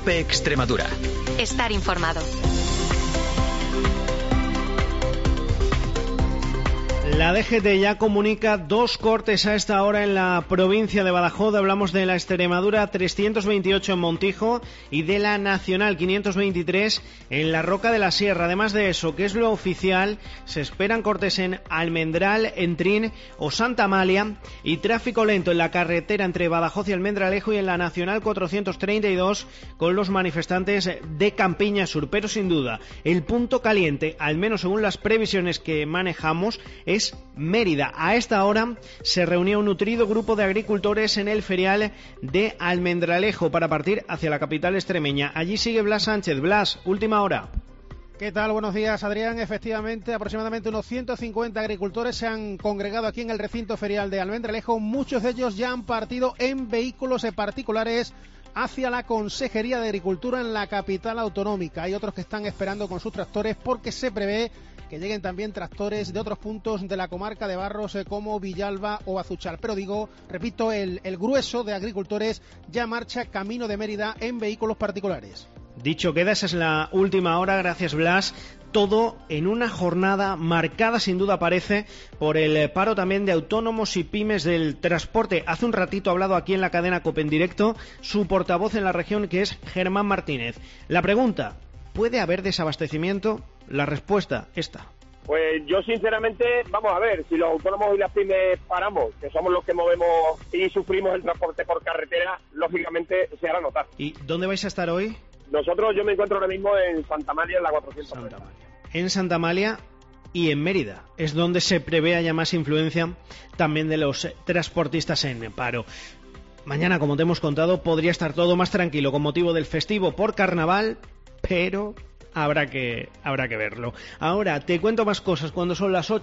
COPE Extremadura. Estar informado. La DGT ya comunica 2 cortes a esta hora en la provincia de Badajoz. Hablamos de la Extremadura 328 en Montijo y de la Nacional 523 en la Roca de la Sierra. Además de eso, que es lo oficial, se esperan cortes en Almendral, Entrín o Santa Amalia y tráfico lento en la carretera entre Badajoz y Almendralejo y en la Nacional 432 con los manifestantes de Campiña Sur. Pero sin duda, el punto caliente, al menos según las previsiones que manejamos, es Mérida. A esta hora se reunió un nutrido grupo de agricultores en el ferial de Almendralejo para partir hacia la capital extremeña. Allí sigue Blas Sánchez. Blas, última hora. ¿Qué tal? Buenos días, Adrián. Efectivamente, aproximadamente unos 150 agricultores se han congregado aquí en el recinto ferial de Almendralejo. Muchos de ellos ya han partido en vehículos particulares hacia la Consejería de Agricultura en la capital autonómica. Hay otros que están esperando con sus tractores porque se prevé que lleguen también tractores de otros puntos de la comarca de Barros como Villalba o Azuchal. Pero repito, el grueso de agricultores ya marcha camino de Mérida en vehículos particulares. Dicho queda, esa es la última hora. Gracias, Blas. Todo en una jornada marcada, sin duda parece, por el paro también de autónomos y pymes del transporte. Hace un ratito ha hablado aquí en la cadena COPE en directo su portavoz en la región, que es Germán Martínez. La pregunta: ¿puede haber desabastecimiento? La respuesta, esta. Pues yo sinceramente, vamos a ver, si los autónomos y las pymes paramos, que somos los que movemos y sufrimos el transporte por carretera, lógicamente se hará notar. ¿Y dónde vais a estar hoy? Yo me encuentro ahora mismo en Santa Amalia, en la 400. En Santa Amalia y en Mérida es donde se prevé haya más influencia también de los transportistas en paro. Mañana, como te hemos contado, podría estar todo más tranquilo con motivo del festivo por carnaval, pero habrá que verlo. Ahora te cuento más cosas cuando son las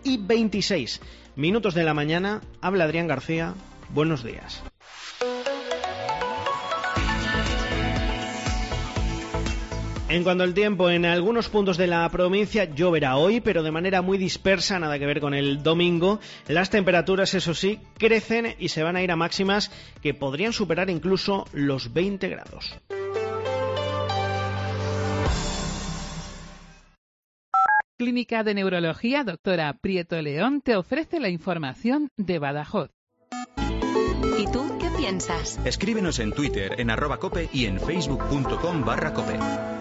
8:26 de la mañana. Habla Adrián García. Buenos días. En cuanto al tiempo, en algunos puntos de la provincia lloverá hoy, pero de manera muy dispersa, nada que ver con el domingo. Las temperaturas, eso sí, crecen y se van a ir a máximas que podrían superar incluso los 20 grados. Clínica de Neurología Doctora Prieto León te ofrece la información de Badajoz. ¿Y tú qué piensas? Escríbenos en Twitter, en @cope y en facebook.com/cope.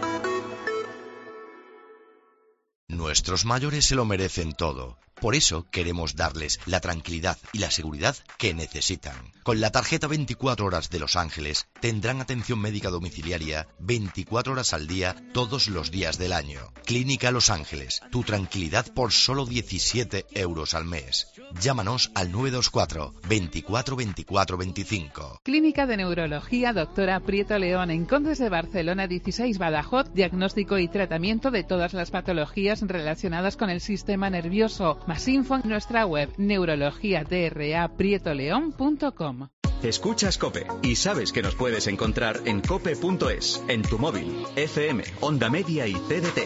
Nuestros mayores se lo merecen todo. Por eso queremos darles la tranquilidad y la seguridad que necesitan. Con la tarjeta 24 horas de Los Ángeles tendrán atención médica domiciliaria 24 horas al día todos los días del año. Clínica Los Ángeles, tu tranquilidad por solo 17 euros al mes. Llámanos al 924 24 24 25. Clínica de Neurología Doctora Prieto León en Condes de Barcelona 16 Badajoz. Diagnóstico y tratamiento de todas las patologías relacionadas con el sistema nervioso. Más info en nuestra web neurologiatraprietoleon.com. Escuchas COPE y sabes que nos puedes encontrar en cope.es, en tu móvil, FM, Onda Media y CDT.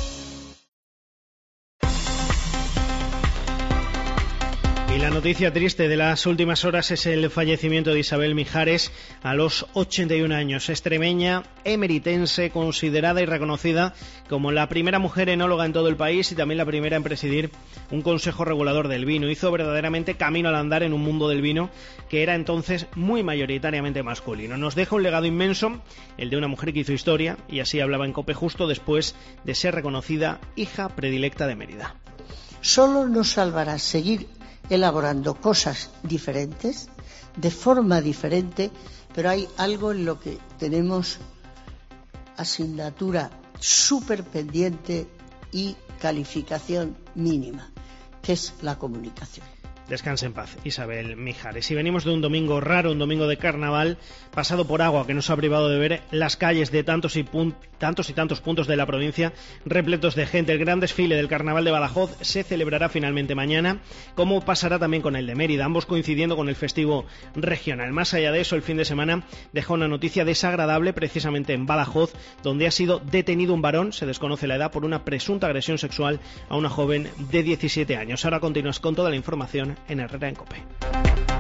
Y la noticia triste de las últimas horas es el fallecimiento de Isabel Mijares a los 81 años. Extremeña, emeritense, considerada y reconocida como la primera mujer enóloga en todo el país y también la primera en presidir un consejo regulador del vino. Hizo verdaderamente camino al andar en un mundo del vino que era entonces muy mayoritariamente masculino. Nos deja un legado inmenso, el de una mujer que hizo historia, y así hablaba en COPE justo después de ser reconocida hija predilecta de Mérida. Solo nos salvará seguir elaborando cosas diferentes, de forma diferente, pero hay algo en lo que tenemos asignatura súper pendiente y calificación mínima, que es la comunicación. Descanse en paz, Isabel Mijares. Y venimos de un domingo raro, un domingo de carnaval, pasado por agua, que nos ha privado de ver las calles de tantos y tantos puntos de la provincia repletos de gente. El gran desfile del carnaval de Badajoz se celebrará finalmente mañana, como pasará también con el de Mérida, ambos coincidiendo con el festivo regional. Más allá de eso, el fin de semana deja una noticia desagradable precisamente en Badajoz, donde ha sido detenido un varón, se desconoce la edad, por una presunta agresión sexual a una joven de 17 años. Ahora continúas con toda la información en Herrera en COPE.